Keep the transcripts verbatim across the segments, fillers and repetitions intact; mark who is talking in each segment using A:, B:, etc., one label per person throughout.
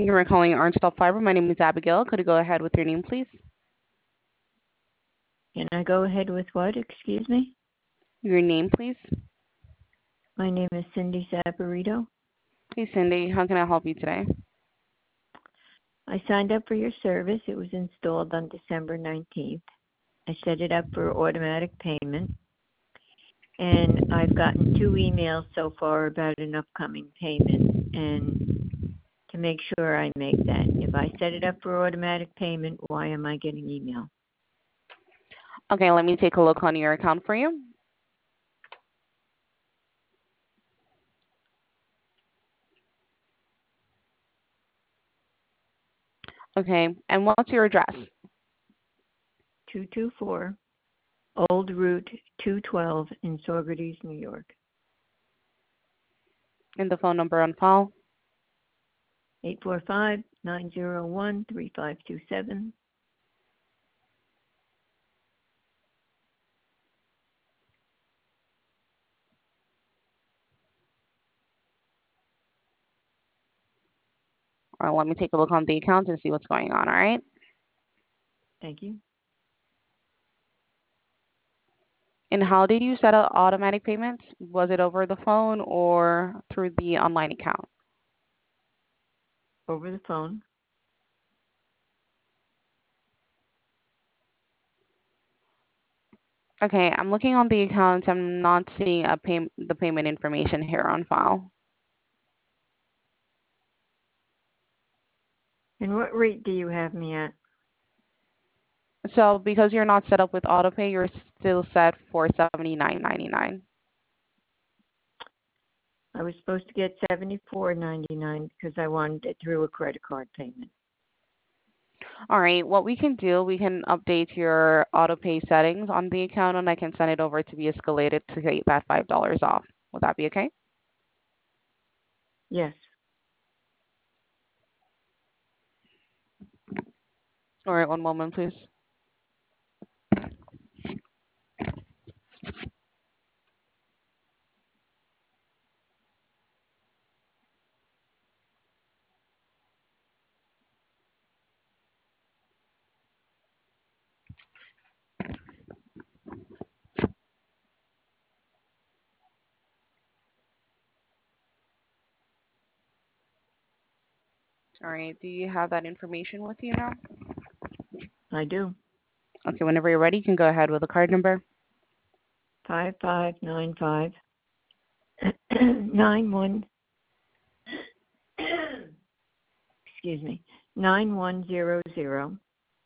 A: Thank you for calling Orange Stop Fiber. My name is Abigail. Could you go ahead with your name, please?
B: Can I go ahead with what? Excuse me?
A: Your name, please.
B: My name is Cindy Saporito.
A: Hey, Cindy. How can I help you today?
B: I signed up for your service. It was installed on December nineteenth. I set it up for automatic payment. And I've gotten two emails so far about an upcoming payment. And to make sure I make that, if I set it up for automatic payment, why am I getting email?
A: Okay, let me take a look on your account for you. Okay, and what's your address?
B: two two four Old Route two twelve in Saugerties, New York.
A: And the phone number on file?
B: eight four five, nine zero one, three five two seven.
A: All right, let me take a look on the account and see what's going on, all right?
B: Thank you.
A: And how did you set up automatic payments? Was it over the phone or through the online account?
B: Over the phone.
A: Okay, I'm looking on the account. I'm not seeing a pay the payment information here on file.
B: And what rate do you have me at?
A: So because you're not set up with autopay, you're still set for seventy-nine ninety-nine.
B: I was supposed to get seventy-four ninety-nine because I wanted it through a credit card payment.
A: All right, what we can do, we can update your autopay settings on the account, and I can send it over to be escalated to get that five dollars off. Would that be okay?
B: Yes.
A: All right, one moment, please. All right, do you have that information with you now?
B: I do.
A: Okay, whenever you're ready, you can go ahead with the card number.
B: Five five nine five nine one. Excuse me. Nine one zero zero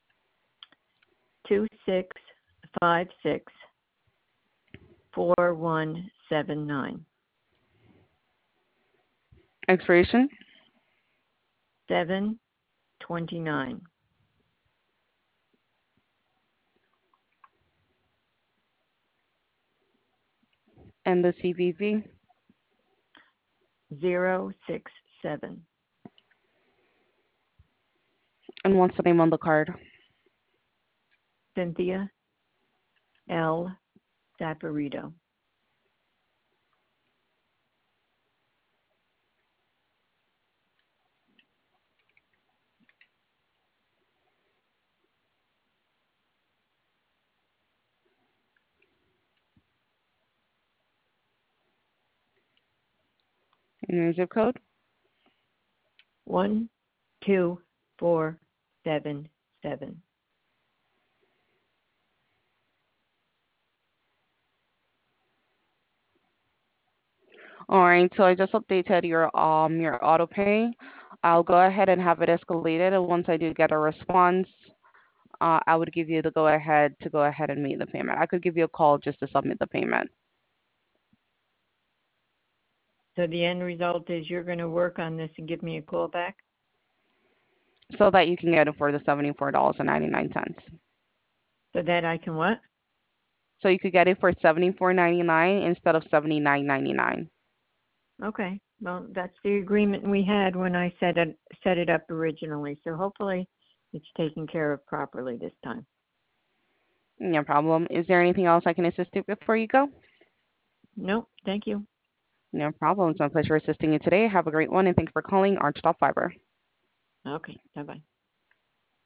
B: two six five six four one seven nine.
A: Expiration?
B: Seven twenty nine.
A: And the C V V?
B: Zero six seven.
A: And what's the name on the card?
B: Cynthia L. Saporito.
A: And your zip code?
B: One two four seven seven.
A: All right, so I just updated your um your auto pay. I'll go ahead and have it escalated, and once I do get a response, uh, I would give you the go ahead to go ahead and make the payment. I could give you a call just to submit the payment,
B: So the end result is you're going to work on this and give me a call back?
A: so that you can get it for the seventy-four dollars and ninety-nine cents.
B: So that I can what?
A: So you could get it for seventy-four ninety-nine instead of seventy-nine ninety-nine.
B: Okay. Well, that's the agreement we had when I set it set it up originally. So hopefully it's taken care of properly this time.
A: No problem. Is there anything else I can assist you with before you go?
B: Nope. Thank you.
A: No problem. It's my pleasure assisting you today. Have a great one, and thanks for calling Archtop Fiber.
B: Okay, bye-bye.